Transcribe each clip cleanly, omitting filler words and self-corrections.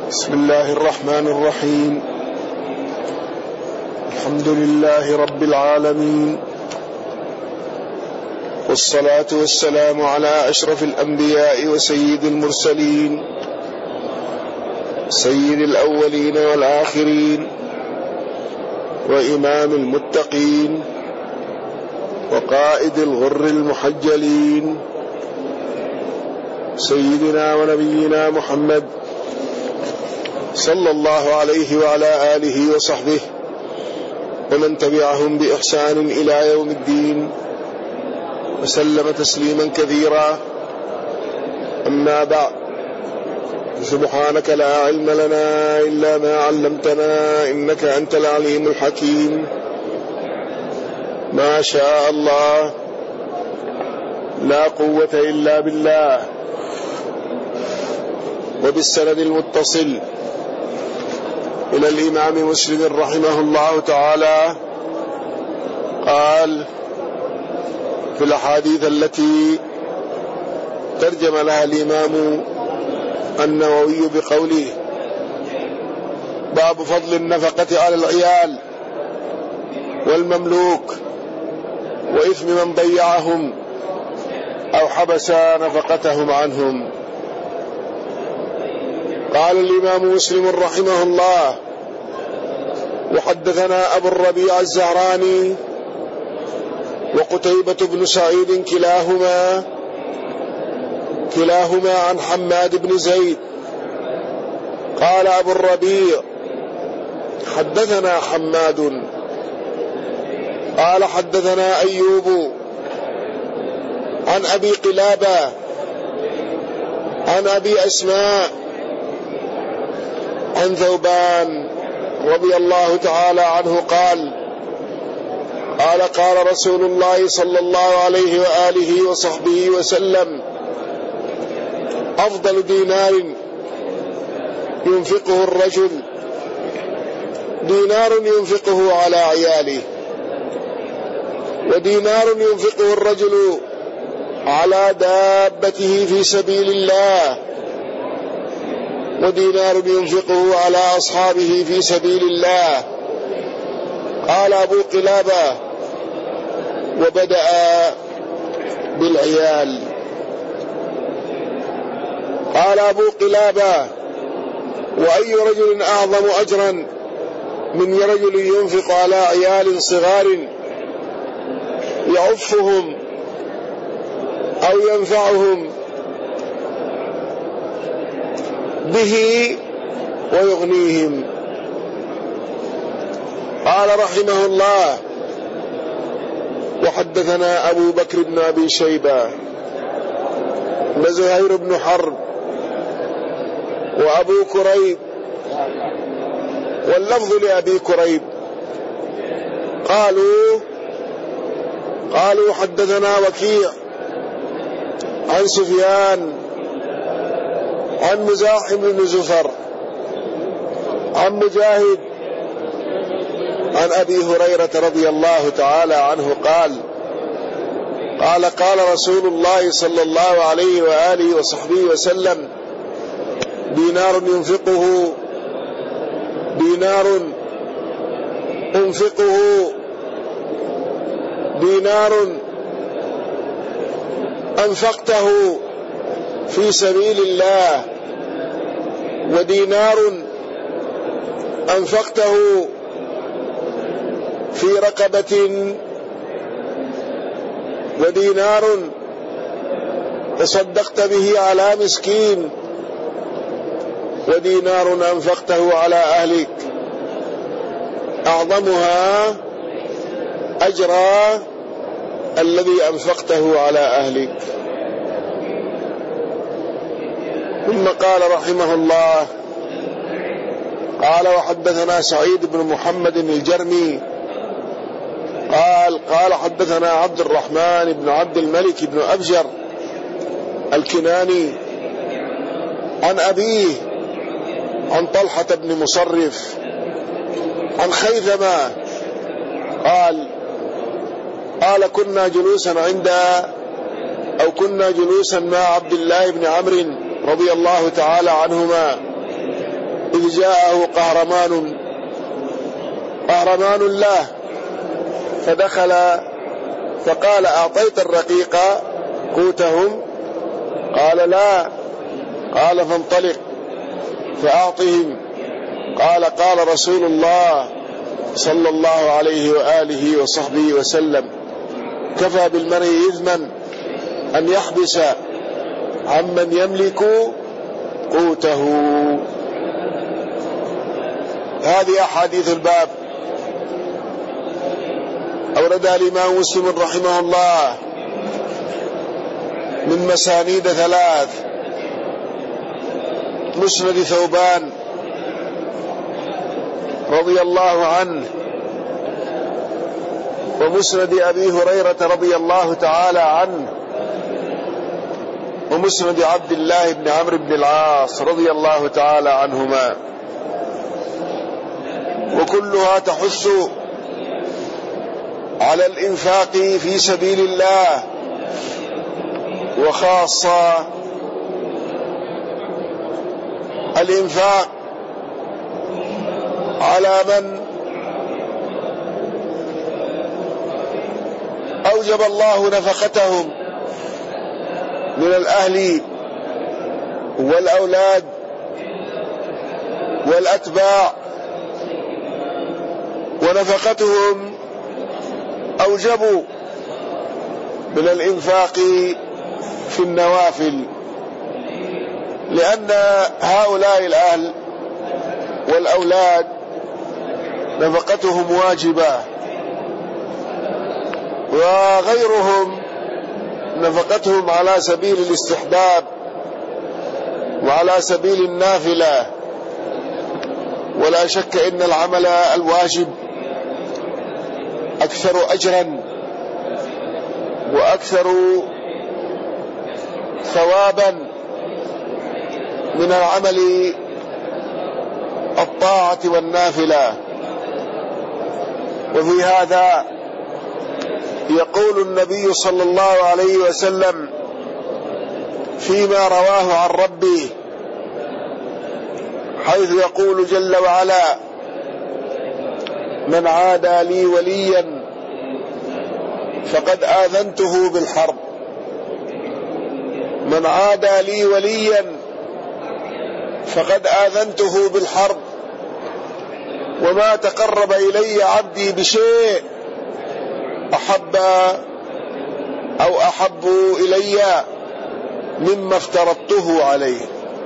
بسم الله الرحمن الرحيم. الحمد لله رب العالمين، والصلاة والسلام على أشرف الأنبياء وسيد المرسلين، سيد الأولين والآخرين، وإمام المتقين، وقائد الغر المحجلين، سيدنا ونبينا محمد صلى الله عليه وعلى آله وصحبه ومن تبعهم بإحسان إلى يوم الدين، وسلم تسليما كثيرا. أما بعد، سبحانك لا علم لنا إلا ما علمتنا إنك أنت العليم الحكيم. ما شاء الله، لا قوة إلا بالله. وبالسند المتصل إلى الإمام مسلم رحمه الله تعالى قال في الأحاديث التي ترجم لها الإمام النووي بقوله: باب فضل النفقة على العيال والمملوك وإثم من ضيعهم أو حبس نفقتهم عنهم. قال الإمام مسلم رحمه الله: وحدثنا أبو الربيع الزهراني وقتيبة بن سعيد كلاهما عن حماد بن زيد. قال أبو الربيع: حدثنا حماد قال حدثنا أيوب عن أبي قلابة عن أبي أسماء عن ثوبان رضي الله تعالى عنه قال رسول الله صلى الله عليه وآله وصحبه وسلم: أفضل دينار ينفقه الرجل دينار ينفقه على عياله، ودينار ينفقه الرجل على دابته في سبيل الله، ودينار ينفقه على أصحابه في سبيل الله. قال أبو قلابة: وبدأ بالعيال. قال أبو قلابة: وأي رجل أعظم أجرا من رجل ينفق على عيال صغار يعفهم أو ينفعهم به ويغنيهم. قال رحمه الله: وحدثنا أبو بكر بن أبي شيبة وزهير بن حرب وأبو كريب، واللفظ لأبي كريب. قالوا حدثنا وكيع عن سفيان عن مزاحم بن زفر عن مجاهد عن أبي هريرة رضي الله تعالى عنه قال رسول الله صلى الله عليه وآله وصحبه وسلم: دينار أنفقته في سبيل الله، ودينار أنفقته في رقبة، ودينار تصدقت به على مسكين، ودينار أنفقته على أهلك، أعظمها أجرا الذي أنفقته على أهلك. ثم قال رحمه الله: قال وحدثنا سعيد بن محمد الجرمي قال حدثنا عبد الرحمن بن عبد الملك بن أبجر الكناني عن أبيه عن طلحة بن مصرف عن خيثمة قال كنا جلوسا مع عبد الله بن عمرو رضي الله تعالى عنهما إذ جاءه قهرمان له فدخل فقال: أعطيت الرقيق قوتهم؟ قال: لا. قال: فانطلق فأعطهم. قال رسول الله صلى الله عليه وآله وصحبه وسلم: كفى بالمرء إثما أن يحبس عمن يملك قوته. هذه أحاديث الباب أوردها الإمام مسلم رحمه الله من مسانيد 3: مسند ثوبان رضي الله عنه، ومسند أبي هريرة رضي الله تعالى عنه، ومسند عبد الله بن عمرو بن العاص رضي الله تعالى عنهما، وكلها تحث على الإنفاق في سبيل الله، وخاصة الإنفاق على من أوجب الله نفقتهم من الأهل والأولاد والأتباع، ونفقتهم أوجبوا من الإنفاق في النوافل، لأن هؤلاء الأهل والأولاد نفقتهم واجبة، وغيرهم نفقتهم على سبيل الاستحباب وعلى سبيل النافلة. ولا شك إن العمل الواجب أكثر أجرا وأكثر ثوابا من العمل الطاعة والنافلة. وفي هذا يقول النبي صلى الله عليه وسلم فيما رواه عن ربه، حيث يقول جل وعلا: من عادى لي وليا فقد آذنته بالحرب. من عادى لي وليا فقد آذنته بالحرب، وما تقرب إلي عبدي بشيء أحب إلي مما افترضته عليه.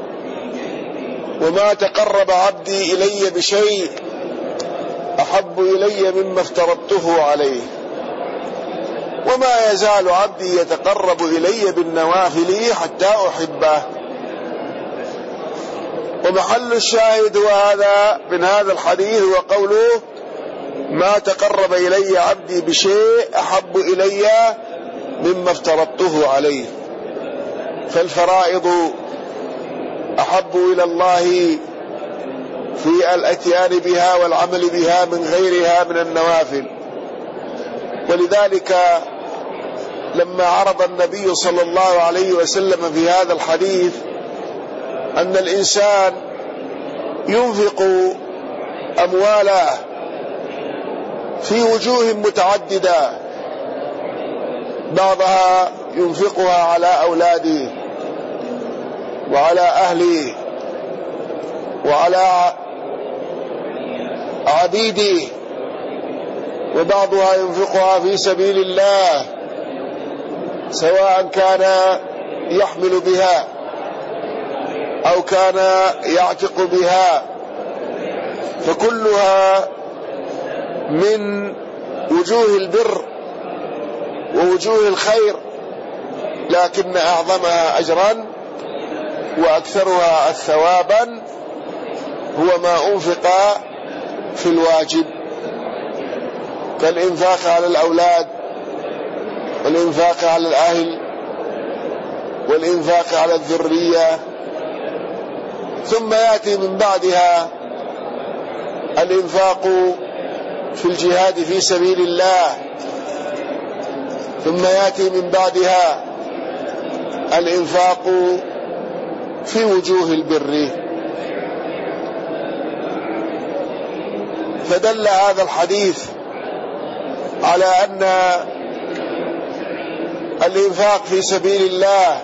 وما تقرب عبدي إلي بشيء أحب إلي مما افترضته عليه، وما يزال عبدي يتقرب إلي بالنوافل حتى أحبه. ومحل الشاهد وهذا من هذا الحديث وقوله: ما تقرب إلي عبدي بشيء أحب إلي مما افترضته عليه. فالفرائض أحب إلى الله في الاتيان بها والعمل بها من غيرها من النوافل. ولذلك لما عرض النبي صلى الله عليه وسلم في هذا الحديث أن الإنسان ينفق أمواله في وجوه متعددة، بعضها ينفقها على أولاده وعلى أهله وعلى عبيده، وبعضها ينفقها في سبيل الله، سواء كان يحمل بها أو كان يعتق بها، فكلها من وجوه البر ووجوه الخير، لكن أعظمها أجرا وأكثرها ثوابا هو ما أنفق في الواجب، كالإنفاق على الأولاد والإنفاق على الأهل والإنفاق على الذرية. ثم يأتي من بعدها الإنفاق في الجهاد في سبيل الله، ثم يأتي من بعدها الإنفاق في وجوه البر. فدل هذا الحديث على أن الإنفاق في سبيل الله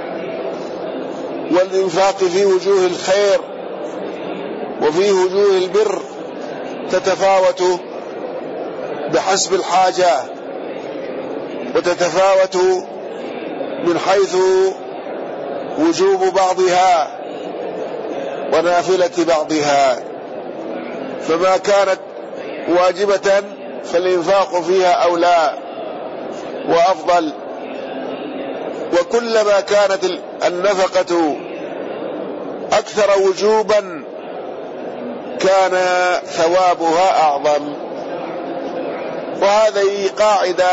والإنفاق في وجوه الخير وفي وجوه البر تتفاوت بحسب الحاجة، وتتفاوت من حيث وجوب بعضها ونافلة بعضها. فما كانت واجبة فالإنفاق فيها أولى وأفضل، وكلما كانت النفقة أكثر وجوبا كان ثوابها أعظم. وهذه قاعدة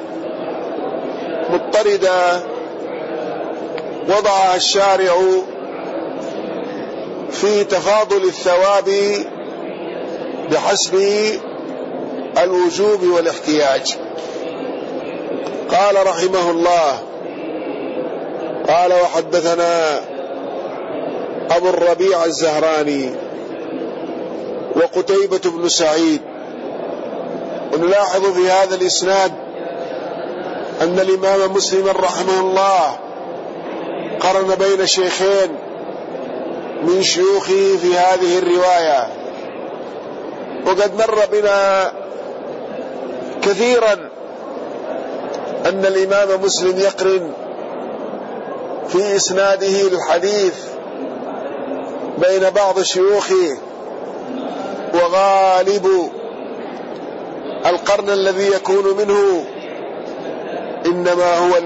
مضطردة وضعها الشارع في تفاضل الثواب بحسب الوجوب والاحتياج. قال رحمه الله: قال وحدثنا أبو الربيع الزهراني وقتيبة بن سعيد. ونلاحظ في هذا الإسناد أن الإمام مسلم رحمه الله قرن بين شيخين من شيوخه في هذه الرواية، وقد مر بنا كثيرا أن الإمام مسلم يقرن في إسناده الحديث بين بعض شيوخه، وغالب القرن الذي يكون منه إنما هو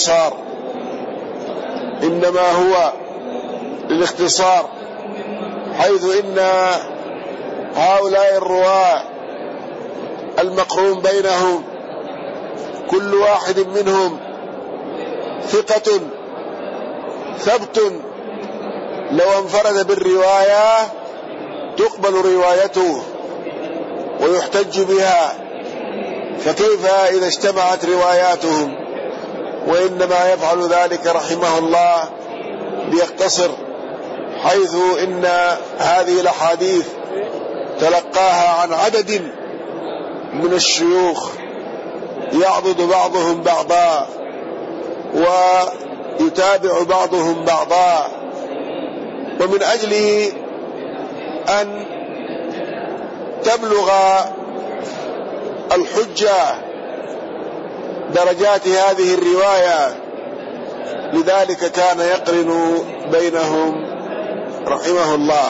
للاختصار، حيث إن هؤلاء الرواة المقرون بينهم كل واحد منهم ثقة ثبت، لو انفرد بالرواية تقبل روايته ويحتج بها، فكيف إذا اجتمعت رواياتهم؟ وإنما يفعل ذلك رحمه الله ليقتصر، حيث إن هذه الأحاديث تلقاها عن عدد من الشيوخ يعضد بعضهم بعضا ويتابع بعضهم بعضا. ومن أجل أن تبلغ الحجة درجات هذه الرواية، لذلك كان يقرن بينهم رحمه الله.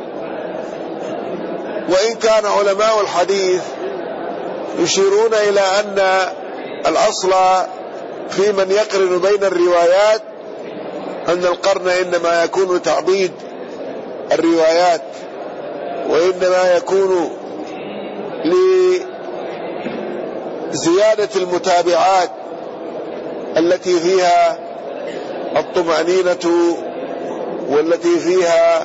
وإن كان علماء الحديث يشيرون إلى أن الأصل في من يقرن بين الروايات أن القرن إنما يكون تعضيد الروايات، وإنما يكون لزيادة المتابعات التي فيها الطمأنينة والتي فيها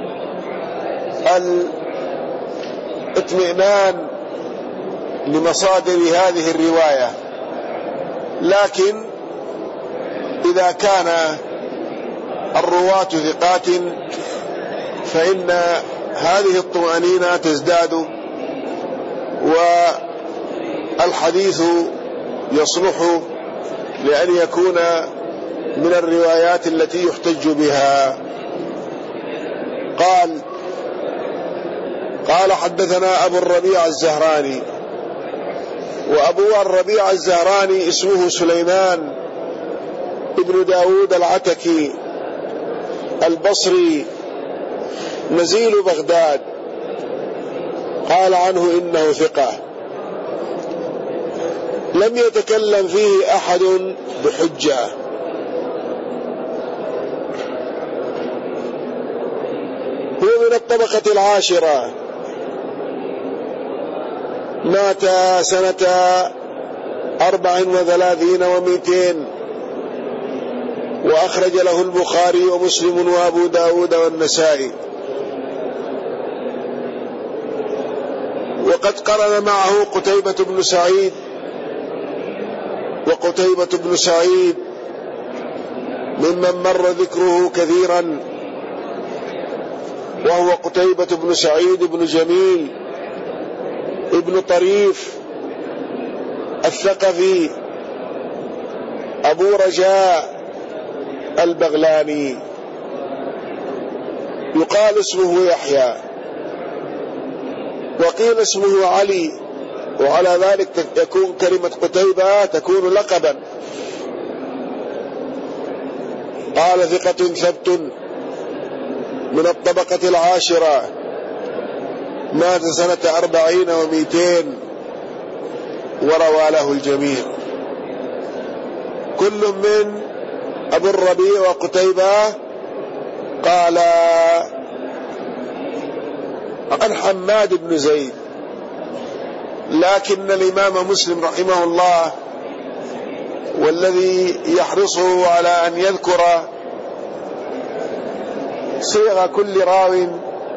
الاطمئنان لمصادر هذه الرواية. لكن إذا كان الرواة ثقات فإن هذه الطمأنينة تزداد، والحديث يصلح لأن يكون من الروايات التي يحتج بها. قال حدثنا أبو الربيع الزهراني. وأبو الربيع الزهراني اسمه سليمان ابن داود العتكي البصري نزيل بغداد، قال عنه إنه ثقة لم يتكلم فيه أحد بحجة. هو من الطبقة العاشرة، مات سنة 34 و200، وأخرج له البخاري ومسلم وأبو داود والنسائي. وقد قرن معه قتيبة بن سعيد، وقتيبة بن سعيد ممن مر ذكره كثيرا، وهو قتيبة بن سعيد بن جميل ابن طريف الثقفي أبو رجاء البغلاني، يقال اسمه يحيى، وقيل اسمه علي، وعلى ذلك يكون كلمة قتيبة تكون لقبا. قال ثقة ثبت من الطبقة العاشرة، مات سنة 40 و200، وروى له الجميع. كل من أبو الربيع وقتيبة قال عن حماد بن زيد، لكن الإمام مسلم رحمه الله والذي يحرصه على أن يذكر صيغ كل راو،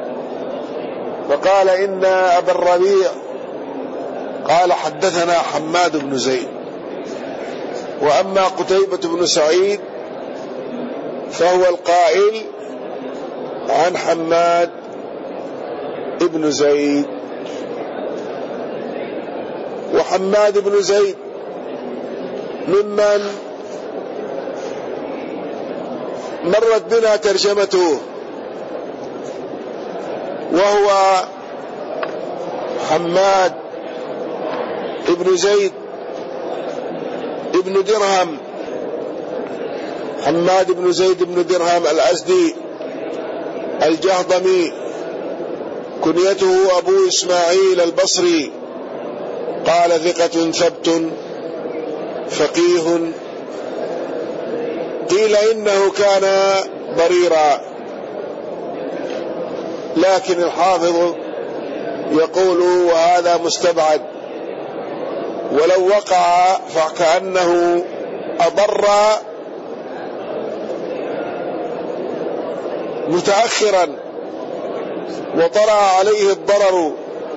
فقال إن أبا الربيع قال حدثنا حماد بن زيد، وأما قتيبة بن سعيد فهو القائل عن حماد بن زيد. وحماد بن زيد ممن مرت بنا ترجمته، وهو حماد ابن زيد ابن درهم، حماد بن زيد بن درهم الأزدي الجهضمي، كنيته أبو إسماعيل البصري، قال ثقة ثبت فقيه، قيل إنه كان ضريرا، لكن الحافظ يقول وهذا مستبعد، ولو وقع فكأنه أضر متأخرا وطرأ عليه الضرر،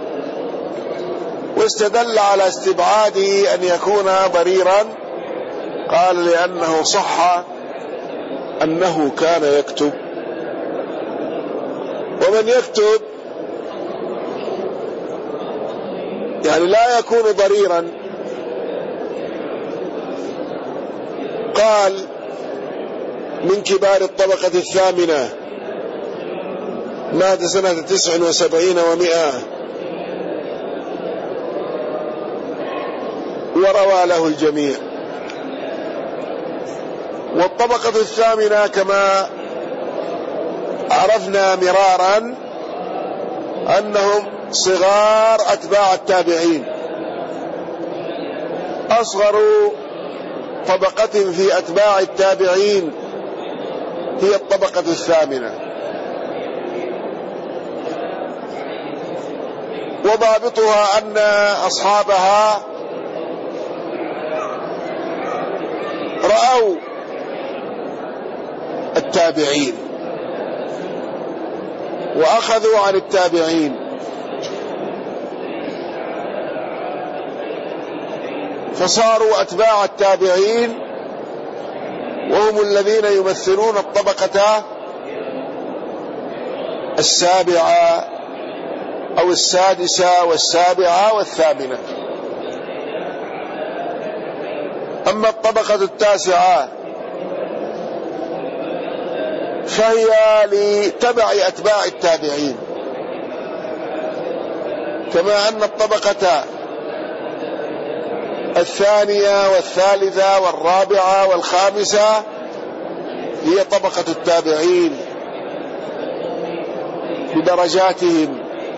واستدل على استبعاده أن يكون ضريرا، قال لأنه صح أنه كان يكتب، ومن يكتب يعني لا يكون ضريرا. قال من كبار الطبقة الثامنة، مات سنة 79 و100، وروى له الجميع. والطبقة الثامنة كما عرفنا مرارا أنهم صغار أتباع التابعين، أصغر طبقة في أتباع التابعين هي الطبقة الثامنة، وضابطها أن أصحابها رأوا التابعين وأخذوا عن التابعين، فصاروا أتباع التابعين، وهم الذين يمثلون الطبقة السابعة أو السادسة والسابعة والثامنة. أما الطبقة التاسعة فهي لتبع أتباع التابعين، كما أن الطبقة الثانية والثالثة والرابعة والخامسة هي طبقة التابعين بدرجاتهم،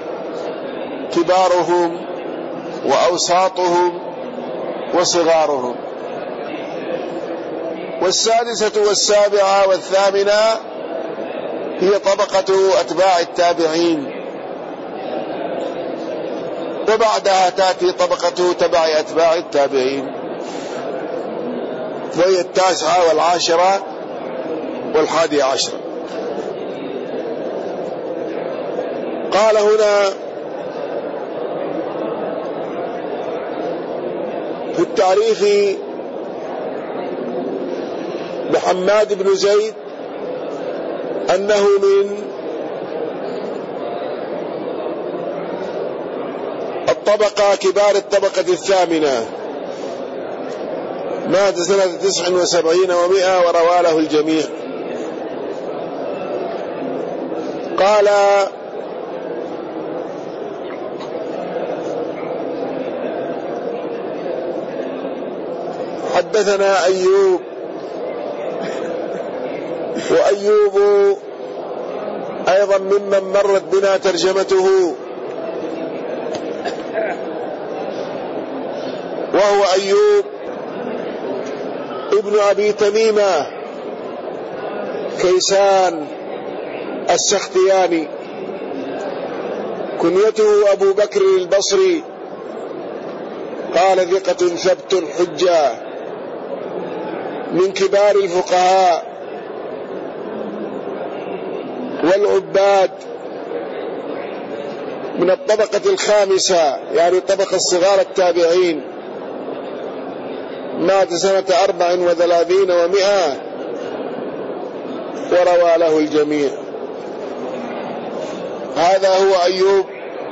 كبارهم وأوساطهم وصغارهم. والسادسة والسابعة والثامنة هي طبقة أتباع التابعين، وبعدها تأتي طبقة تبع أتباع التابعين، وهي 9 و10 و11. قال هنا في التعريف بحماد بن زيد أنه من الطبقة كبار الطبقة الثامنة، مات سنة 79 و100 وروى له الجميع. قال: حدثنا أيوب، وأيوب أيضا ممن مرت بنا ترجمته، وهو أيوب ابن أبي تميمة كيسان السختياني، كنيته أبو بكر البصري، قال: ثقة ثبت حجة، من كبار الفقهاء والعباد، من الطبقة الخامسة، يعني طبقة الصغار التابعين، مات سنة 34 و100 وروى له الجميع. هذا هو أيوب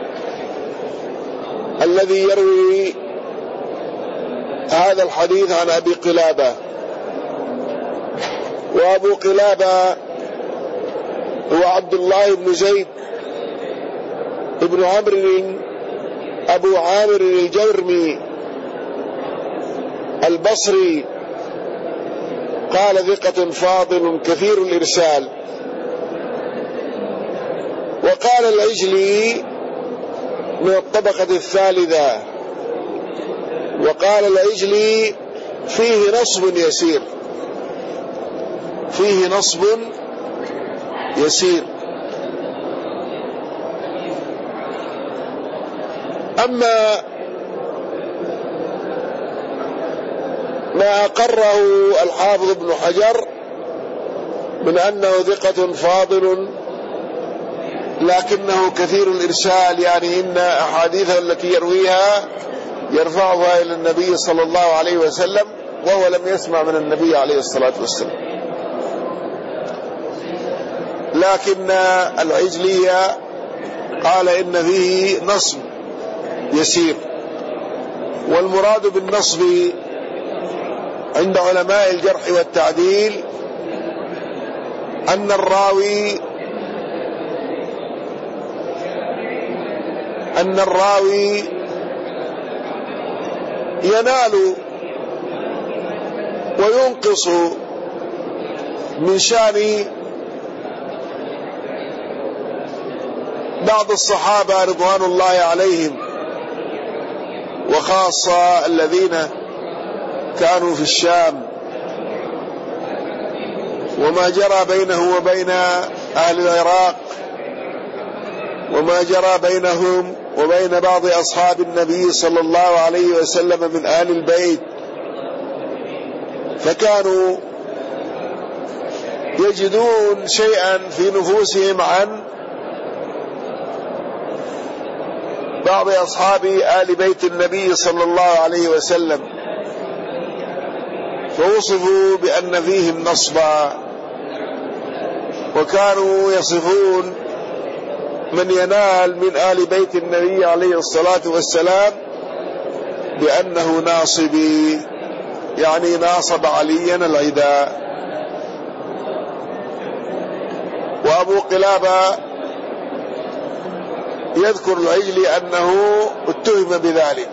الذي يروي هذا الحديث عن أبي قلابة. وأبو قلابة هو عبد الله بن زيد ابن عمرو أبو عامر الجرمي البصري، قال: ثقة فاضل كثير الإرسال. وقال العجلي: من الطبقة الثالثة. وقال العجلي: فيه نصب يسير، فيه نصب يسير. أما ما أقره الحافظ ابن حجر من أنه ثقة فاضل لكنه كثير الإرسال، يعني إن أحاديثه التي يرويها يرفعها إلى النبي صلى الله عليه وسلم، وهو لم يسمع من النبي عليه الصلاة والسلام. لكن العجلية قال إن فيه نصب يسير. والمراد بالنصب عند علماء الجرح والتعديل أن الراوي ينال وينقص من شان بعض الصحابة رضوان الله عليهم، وخاصة الذين كانوا في الشام، وما جرى بينه وبين أهل العراق، وما جرى بينهم وبين بعض أصحاب النبي صلى الله عليه وسلم من آل البيت، فكانوا يجدون شيئا في نفوسهم عن بعض أصحاب آل بيت النبي صلى الله عليه وسلم، فوصفوا بأن فيهم نصبا، وكانوا يصفون من ينال من آل بيت النبي عليه الصلاة والسلام بأنه ناصبي، يعني ناصب عليا العداء. وأبو قلابة يذكر العجلي أنه اتهم بذلك،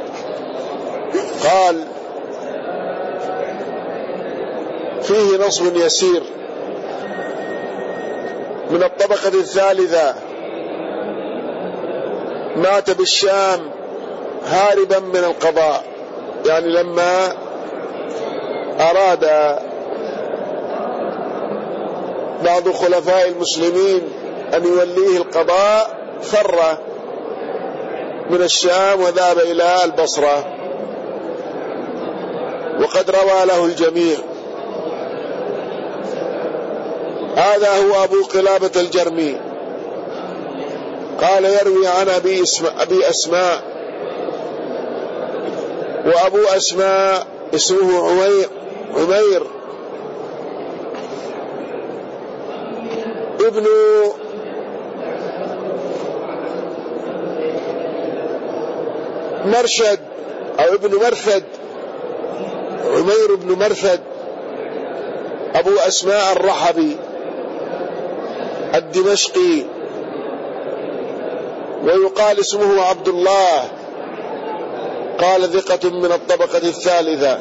قال: فيه نصب يسير، من الطبقة الثالثة، مات بالشام هاربا من القضاء، يعني لما أراد بعض خلفاء المسلمين أن يوليه القضاء فر من الشام وذهب إلى البصرة، وقد روى له الجميع. هذا هو أبو قلابة الجرمي، قال: يروي عن أبي أسماء، وأبو أسماء اسمه عمير مرشد أو ابن مرثد، عمير بن مرثد أبو أسماء الرحبي الدمشقي، ويقال اسمه عبد الله، قال ثقة من الطبقة الثالثة،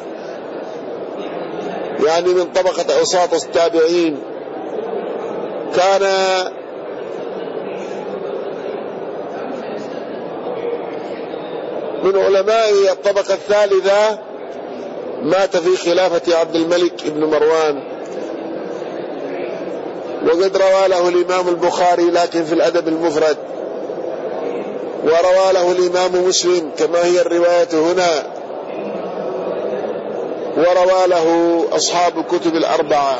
يعني من طبقة أوساط التابعين. كان من علماء الطبقة الثالثة، مات في خلافة عبد الملك بن مروان، وقد روى له الإمام البخاري لكن في الأدب المفرد، وروى له الإمام مسلم كما هي الرواية هنا، وروى له أصحاب الكتب الأربعة.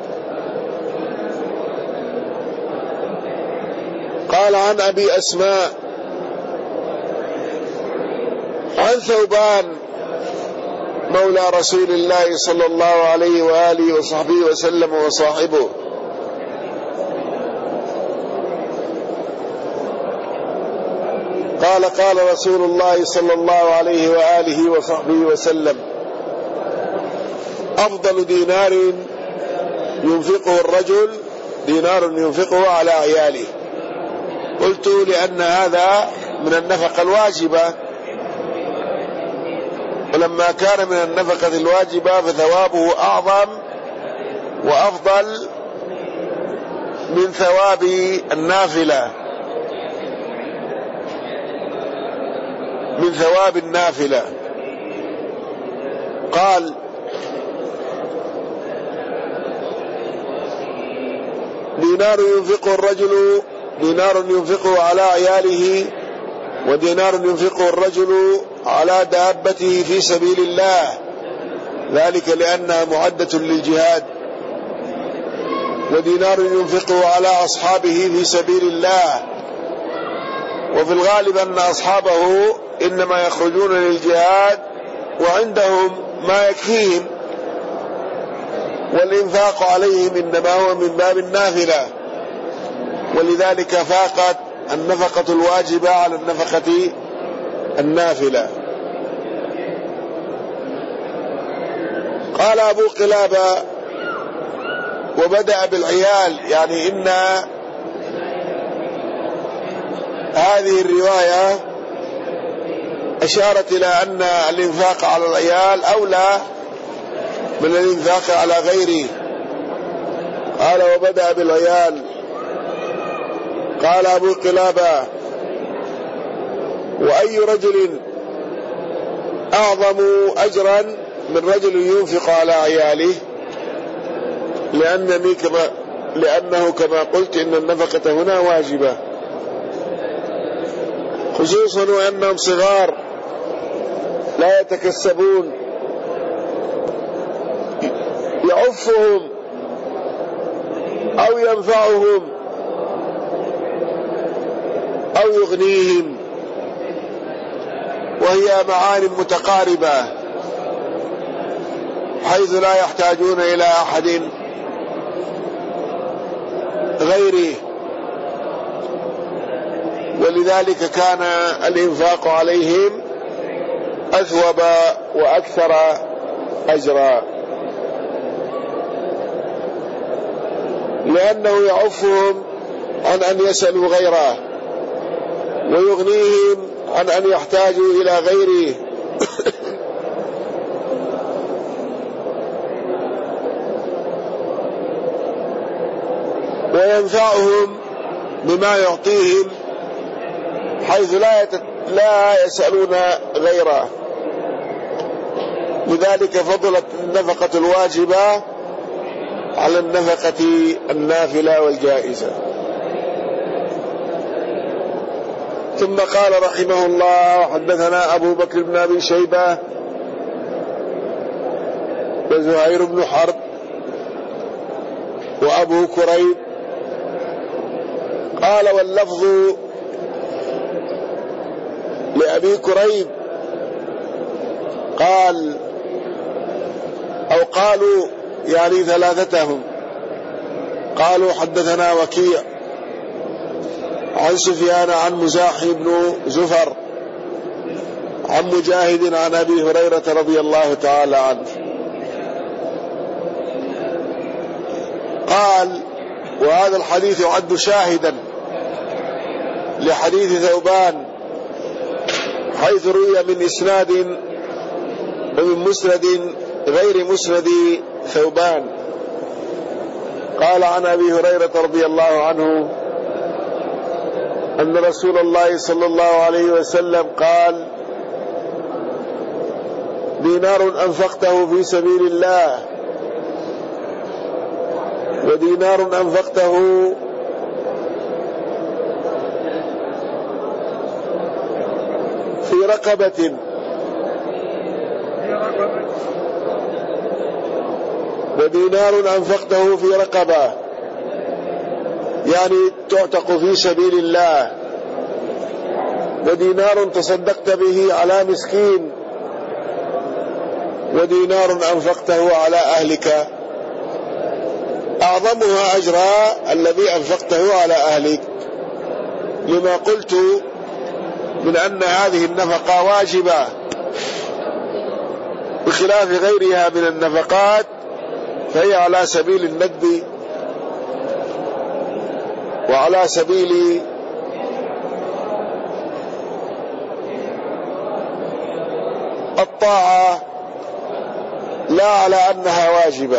قال عن أبي أسماء عن ثوبان مولى رسول الله صلى الله عليه وآله وصحبه وسلم وصاحبه، قال قال رسول الله صلى الله عليه وآله وصحبه وسلم: أفضل دينار ينفقه الرجل دينار ينفقه على عياله. قلت: لأن هذا من النفقة الواجبة، ولما كان من النفقة الواجبة فثوابه أعظم وأفضل من ثواب النافلة، من ثواب النافلة. قال: دينار ينفقه الرجل دينار ينفقه على عياله، ودينار ينفقه الرجل على دابته في سبيل الله، ذلك لأنها معدة للجهاد. ودينار ينفقه على أصحابه في سبيل الله، وفي الغالب أن أصحابه إنما يخرجون للجهاد وعندهم ما يكفيهم، والإنفاق عليهم إنما هو من باب النافلة، ولذلك فاقت النفقة الواجبة على النفقة النافلة. قال أبو قلابة: وبدأ بالعيال، يعني إن هذه الرواية أشارت إلى أن الإنفاق على العيال أولى من الإنفاق على غيره. قال: وبدأ بالعيال. قال أبو قلابة: وأي رجل أعظم أجرا من رجل ينفق على عياله؟ لأنه كما قلت إن النفقة هنا واجبة، خصوصا وأنهم صغار لا يتكسبون، يعفهم أو ينفعهم أو يغنيهم، وهي معاني متقاربة حيث لا يحتاجون إلى أحد غيره، ولذلك كان الإنفاق عليهم أثوب وأكثر أجرا، لأنه يعفهم عن أن يسألوا غيره، ويغنيهم عن أن يحتاجوا إلى غيره. وينفعهم بما يعطيهم حيث لا يسألون غيره. لذلك فضلت النفقة الواجبة على النفقة النافلة والجائزة. ثم قال رحمه الله: حدثنا أبو بكر بن أبي شيبة وزهير بن حرب وأبو كريب. قال: واللفظ لأبي كريب قال أو قالوا يعني ثلاثتهم، قالوا: حدثنا وكيع عن سفيان عن مزاحم بن زفر عن مجاهد عن أبي هريرة رضي الله تعالى عنه قال: وهذا الحديث يعد شاهدا لحديث ثوبان، حيث روي من إسناد ومن مسند غير مسند ثوبان. قال عن أبي هريرة رضي الله عنه أن رسول الله صلى الله عليه وسلم قال: دينار أنفقته في سبيل الله، ودينار أنفقته في رقبة، ودينار أنفقته في رقبة يعني تعتق في سبيل الله، ودينار تصدقت به على مسكين، ودينار أنفقته على أهلك. أعظمها أجرا الذي أنفقته على أهلك، لما قلت من أن هذه النفقة واجبة بخلاف غيرها من النفقات، فهي على سبيل الندب وعلى سبيل الطاعة، لا على أنها واجبة.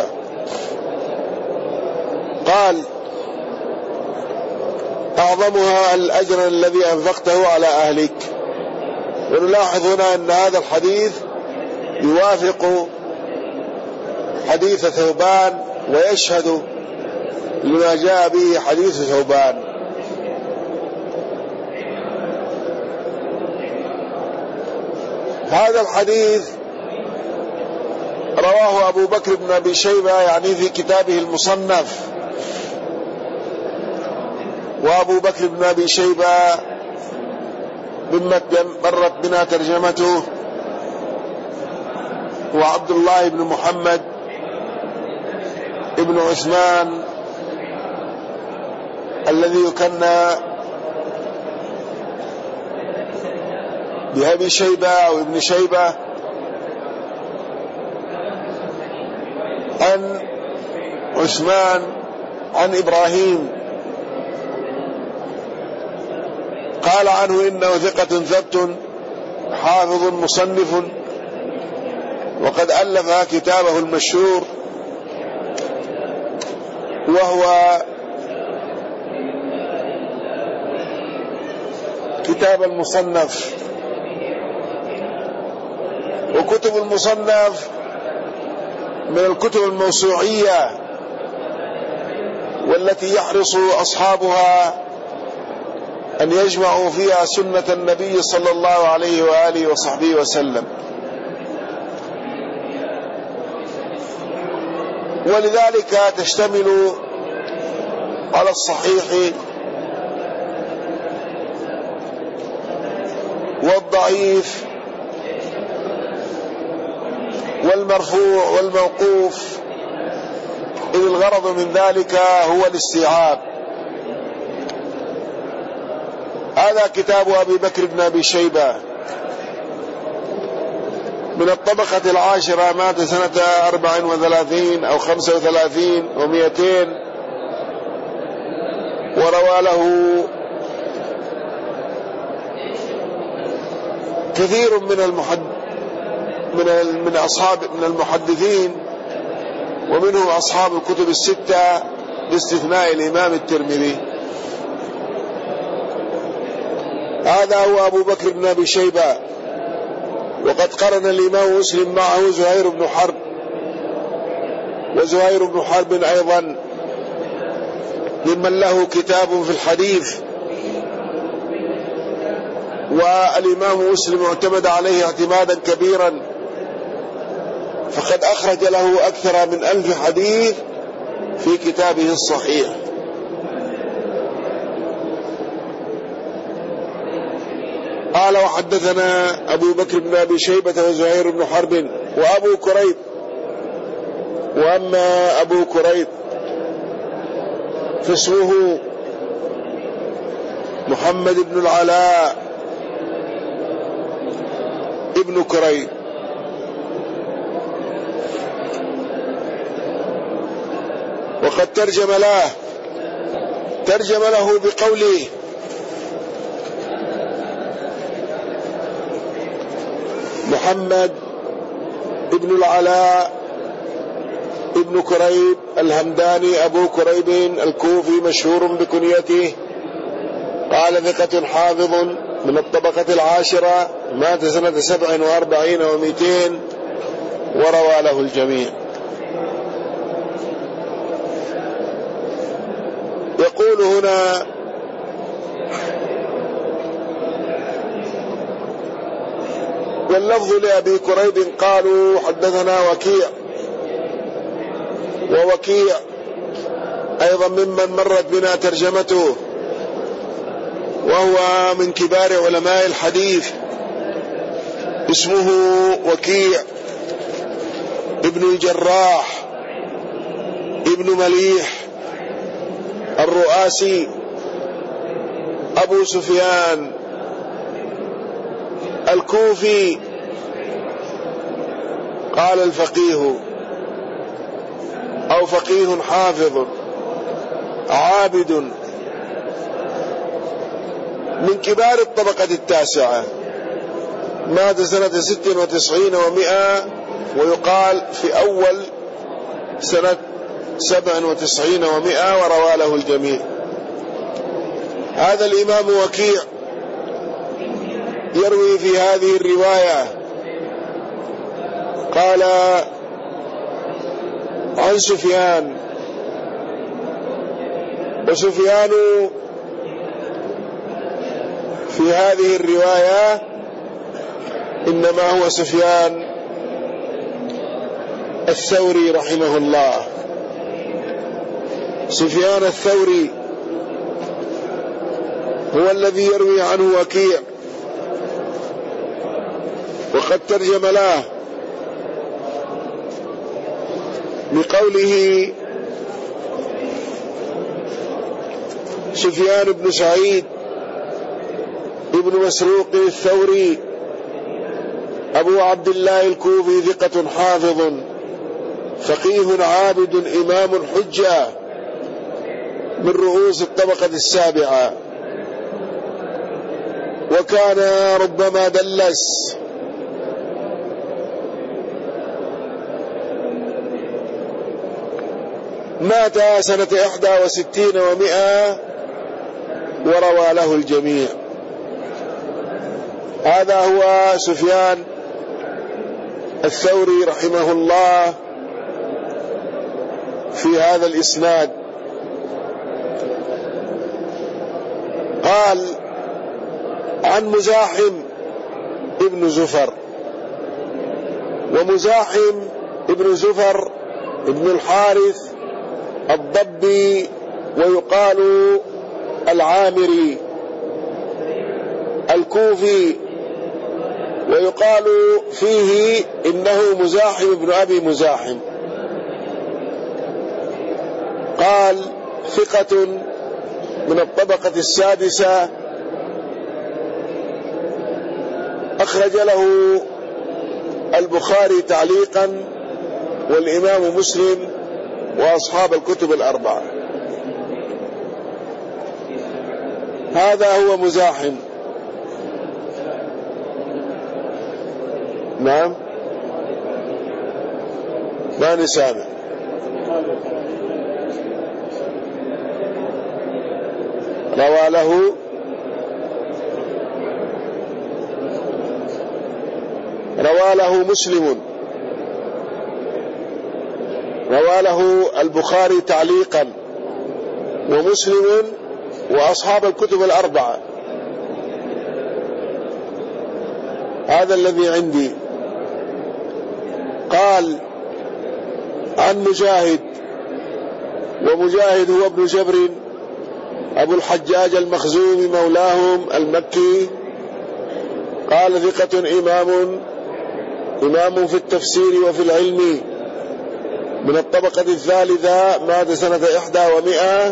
قال: أعظمها الأجر الذي أنفقته على أهلك. ونلاحظ هنا أن هذا الحديث يوافق حديث ثوبان ويشهد لما جاء به حديث ثوبان. هذا الحديث رواه أبو بكر بن أبي شيبة يعني في كتابه المصنف، وأبو بكر بن أبي شيبة ممن مرت بنا ترجمته، وعبد الله بن محمد ابن عثمان الذي يكنى بأبي شيبة أو ابن شيبة، عن عثمان عن إبراهيم قال عنه إنه ثقة ثبت حافظ مصنف، وقد ألف كتابه المشهور وهو كتاب المصنف. وكتب المصنف من الكتب الموسوعية والتي يحرص أصحابها أن يجمعوا فيها سنة النبي صلى الله عليه وآله وصحبه وسلم، ولذلك تشتمل على الصحيح والضعيف والمرفوع والموقوف، إذ الغرض من ذلك هو الاستيعاب. هذا كتاب أبي بكر بن أبي شيبة من الطبقة العاشرة، مات سنة 34 أو 35 و200، وروى له كثير من المحدثين، ومنهم أصحاب الكتب الستة باستثناء الإمام الترمذي. هذا هو أبو بكر بن أبي شيبة. وقد قرن الإمام مسلم معه زهير بن حرب، وزهير بن حرب أيضا ممن له كتاب في الحديث، والإمام مسلم اعتمد عليه اعتمادا كبيرا، فقد أخرج له أكثر من 1000 حديث في كتابه الصحيح. قال: وحدثنا أبو بكر بن أبي شيبة وزهير بن حرب وأبو كريب. وأما أبو كريب فاسمه محمد بن العلاء ابن كريب. وقد ترجم له بقوله: محمد ابن العلاء ابن كريب الهمداني أبو كريب الكوفي مشهور بكنيته، قال ثقة حافظ من الطبقة العاشرة، مات سنة 47 و200، وروى له الجميع. يقول هنا: واللفظ لأبي كريب قالوا حدثنا وكيع، ووكيع أيضا ممن مرت بنا ترجمته، وهو من كبار علماء الحديث، اسمه وكيع ابن الجراح ابن مليح الرؤاسي أبو سفيان الكوفي. قال الفقيه أو فقيه حافظ عابد من كبار الطبقة التاسعة، مات سنة 96 و100، ويقال في أول سنة 97 و100، وروى له الجميع. هذا الإمام وكيع يروي في هذه الرواية، قال عن سفيان، وسفيان في هذه الرواية إنما هو سفيان الثوري رحمه الله. سفيان الثوري هو الذي يروي عنه وكيع، وقد ترجم له بقوله: سفيان بن سعيد ابن مسروق الثوري أبو عبد الله الكوفي، ثقة حافظ فقيه عابد إمام حجة، من رؤوس الطبقة السابعة، وكان ربما دلس، مات سنة 61 و100، وروى له الجميع. هذا هو سفيان الثوري رحمه الله في هذا الإسناد. قال عن مزاحم ابن زفر، ومزاحم ابن زفر ابن الحارث الضبي، ويقال العامري الكوفي، ويقال فيه إنه مزاحم ابن أبي مزاحم. قال ثقة من الطبقة السادسة، أخرج له البخاري تعليقا والإمام مسلم وأصحاب الكتب الأربعة. هذا هو مزاحم. نعم، ما نسامع. روى له مسلم، روى له البخاري تعليقا ومسلم وأصحاب الكتب الأربعة. هذا الذي عندي. قال عن مجاهد، ومجاهد هو ابن جبر أبو الحجاج المخزومي مولاهم المكي، قال ثقة إمام في التفسير وفي العلم، من الطبقة الثالثة، مات سنة 61 و100،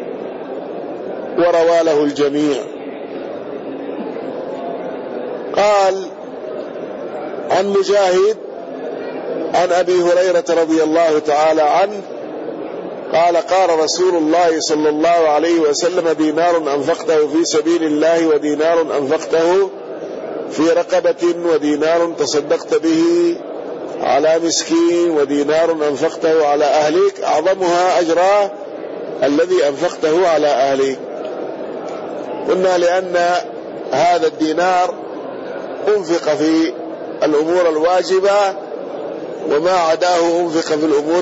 وروى له الجميع. قال عن مجاهد عن أبي هريرة رضي الله تعالى عنه قال قال رسول الله صلى الله عليه وسلم: دينار أنفقته في سبيل الله، ودينار أنفقته في رقبة، ودينار تصدقت به على مسكين، ودينار أنفقته على أهلك، أعظمها أجرا الذي أنفقته على أهلك. قلنا لأن هذا الدينار أنفق في الأمور الواجبة، وما عداه أنفق في الأمور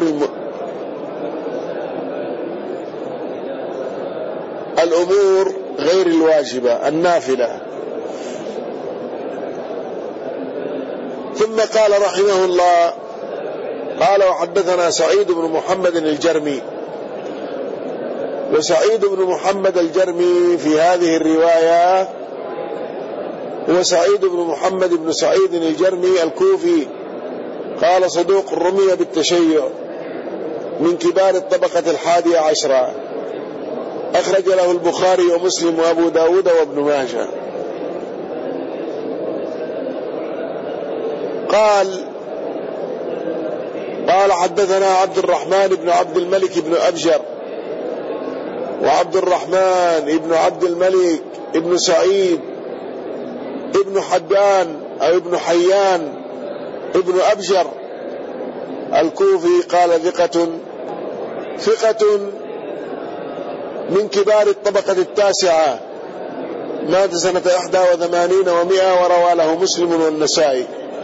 غير الواجبة النافلة. ثم قال رحمه الله: قال وحدثنا سعيد بن محمد الجرمي. وسعيد بن محمد الجرمي في هذه الرواية هو سعيد بن محمد بن سعيد الجرمي الكوفي، قال صدوق رمي بالتشيع، من كبار الطبقة 11، أخرج له البخاري ومسلم وأبو داود وابن ماجه. قال حدثنا عبد الرحمن بن عبد الملك بن أبجر، وعبد الرحمن بن عبد الملك بن سعيد ابن حدان أو ابن حيان ابن أبجر الكوفي، قال ثقة من كبار الطبقة 9، مات سنة 81 و100، وروى له مسلم والنسائي.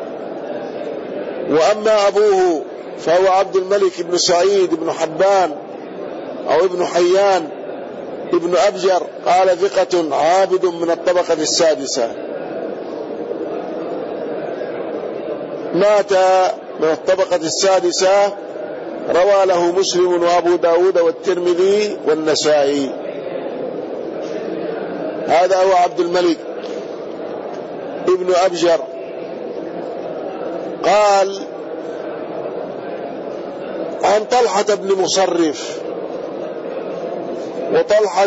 وأما أبوه فهو عبد الملك بن سعيد بن حبان أو ابن حيان ابن أبجر، قال ثقة عابد من الطبقة 6، مات من الطبقة 6، روى له مسلم وأبو داود والترمذي والنسائي. هذا هو عبد الملك ابن أبجر. قال عن طلحة بن مصرف، وطلحة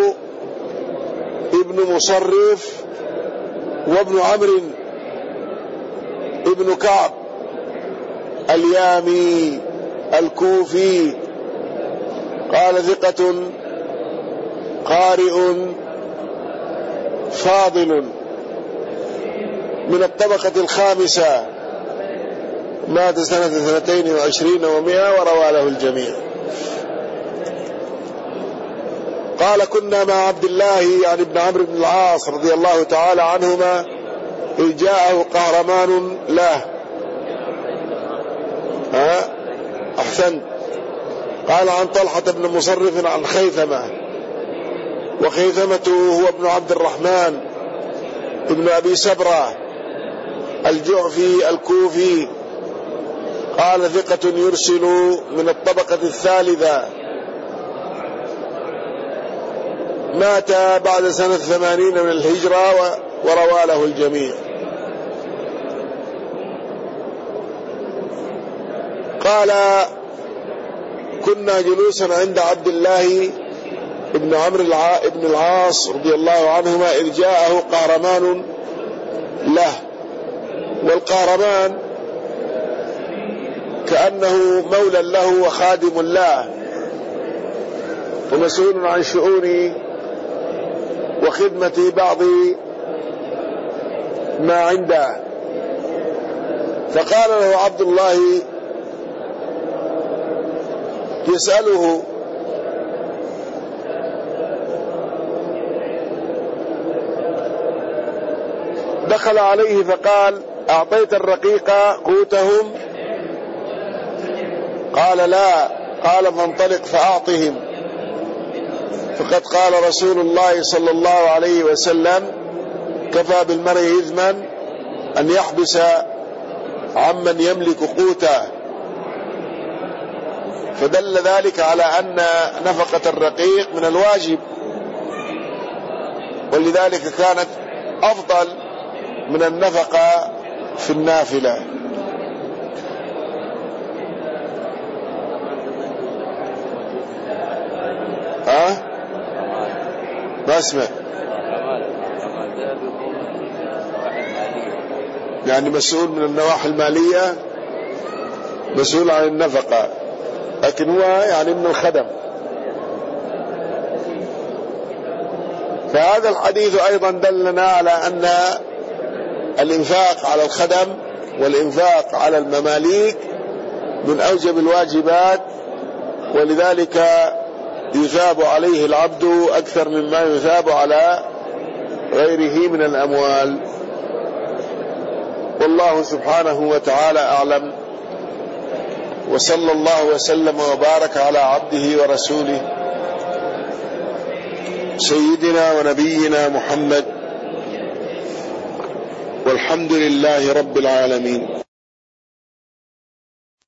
ابن مصرف وابن عمرو ابن كعب اليامي الكوفي، قال ثقة قارئ فاضل من الطبقة 5، مات سنة 22 و100، وروى له الجميع. قال كنا مع عبد الله يعني ابن عمرو بن العاص رضي الله تعالى عنهما، إذ جاءه قهرمان له. أحسن. قال عن طلحة بن مصرف عن خيثمة، وخيثمة هو ابن عبد الرحمن ابن أبي سبرة الجعفي الكوفي، قال ثقة يرسل من الطبقة 3، مات بعد سنة 80 من الهجرة، وروى له الجميع. قال كنا جلوسا عند عبد الله ابن عمرو ابن العاص رضي الله عنهما، إذ جاءه قهرمان له. والقهرمان كأنه مولى له وخادم له، ومسؤول عن شؤون وخدمة بعض ما عنده. فقال له عبد الله يسأله: دخل عليه فقال: أعطيت الرقيق قوتهم؟ قال: لا. قال: فانطلق فأعطهم، فقد قال رسول الله صلى الله عليه وسلم: كفى بالمرء إثما أن يحبس عمن يملك قوته. فدل ذلك على أن نفقة الرقيق من الواجب، ولذلك كانت أفضل من النفقة في النافلة. ما اسمع. يعني مسؤول من النواحي المالية، مسؤول عن النفقة، لكن هو يعني من الخدم. فهذا الحديث أيضا دلنا على أن الإنفاق على الخدم والإنفاق على المماليك من أوجب الواجبات، ولذلك يثاب عليه العبد أكثر مما يثاب على غيره من الأموال. والله سبحانه وتعالى أعلم، وصلى الله وسلم وبارك على عبده ورسوله سيدنا ونبينا محمد، والحمد لله رب العالمين.